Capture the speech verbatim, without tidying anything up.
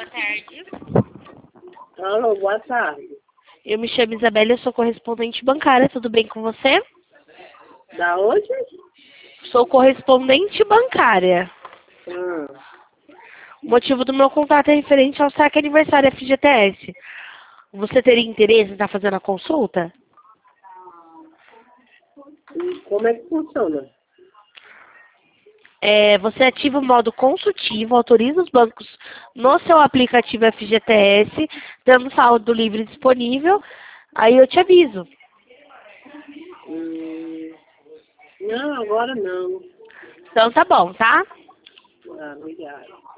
tarde. Alô, boa tarde. Eu me chamo Isabela, eu sou correspondente bancária, tudo bem com você? Da onde? Sou correspondente bancária. Hum. O motivo do meu contato é referente ao saque aniversário F G T S. Você teria interesse em estar fazendo a consulta? E como é que funciona? É, você ativa o modo consultivo, autoriza os bancos no seu aplicativo F G T S, tendo saldo livre disponível, aí eu te aviso. Hum. Não, agora não. Então tá bom, tá? Ah, obrigada.